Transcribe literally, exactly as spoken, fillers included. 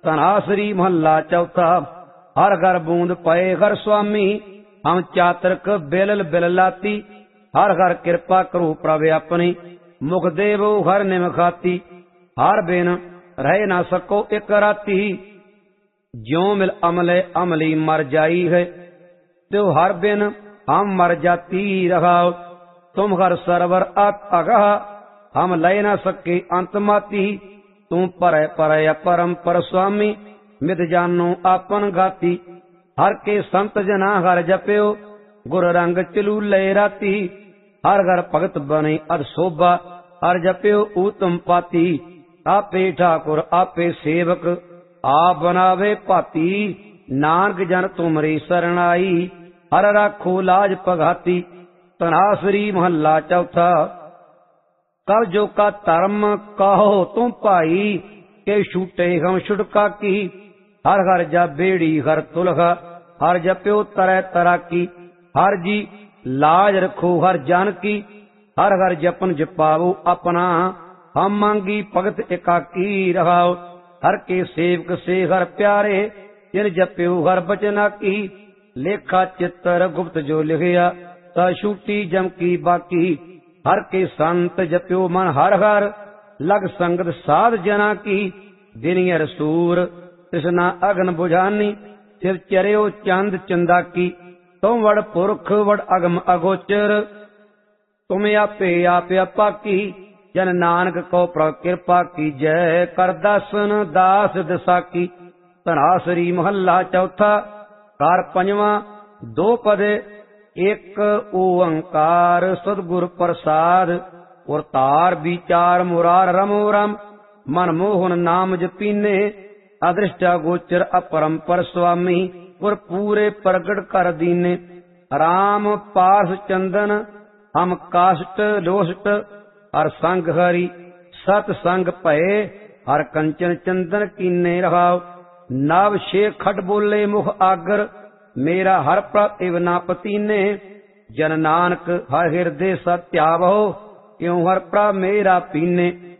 धनासरी महला चौथा। हर घर बूंद पए घर स्वामी, हम चातरक बिलल बिल लाती। हर घर कृपा करो प्रभ अपनी, मुख देवो हर निम खाती। हर बिन रह ना सको एक राती, ज्यों मिल अमले अमली मर जाई है। त्यो हर बिन हम मर जाती रहाओ, तुम हर सरवर अत अगह, हम लय ना सके अंत माती। तू पर पर अपरम पर स्वामी, मित जानो आपन घाती। हर के संत जना हर जप्यो, गुर रंग चलू लय राती। हर घर भगत बने अध शोभा, हर जप्यो ऊतम पाती। आपे ठाकुर आपे सेवक, आप बनावे भाती। नानक जन तुमरी सरणाई, हर राखो लाज पघाती। धनासरी महला चौथा। कल जो का धर्म कहो तुम भाई, के छूटे हम छुटका की। हर हर जा बेड़ी हर तुलह, हर जप्यो तरह तरह की। हर जी लाज रखो हर जान की, हर हर जपन जपावो अपना। हम मांगी भगत एकाकी रहाओ, हर के सेवक से हर प्यारे। जिन जप्यो हर बचना की, लेखा चित्र गुप्त जो लिखिया, ता छूटी जम की बाकी। हर के संत जप्यो मन हर हर, लग संगत साध जना की। दिनियर सूर कृष्णा अग्न बुझानी, सिर चरियो चंद चंदा की। तुम वड़ पुरख वड़ अगम अगोचर, तुम आपे आप आपा की। जन नानक को प्रभ कृपा की जय, कर दासन दास दशा की। धनासरी महला चौथा। कार पंजवा दो पदे, एक ओंकार सदगुर प्रसाद। और तार विचार मुरार रमो रम, मनमोहन नाम जपीने। अदृष्टा गोचर अपरंपर स्वामी, और पूरे प्रगट कर दीने। राम पास चंदन हम काष्ट लोष्ट, हर संग हरि सत संग भये। हर कंचन चंदन कीने रहाओ, नव छे खट बोले मुख आगर। मेरा हर प्रभ इव ना पतीने। जन नानक हर हृदय सत्यावहो, क्यों हर प्रभ मेरा पीने।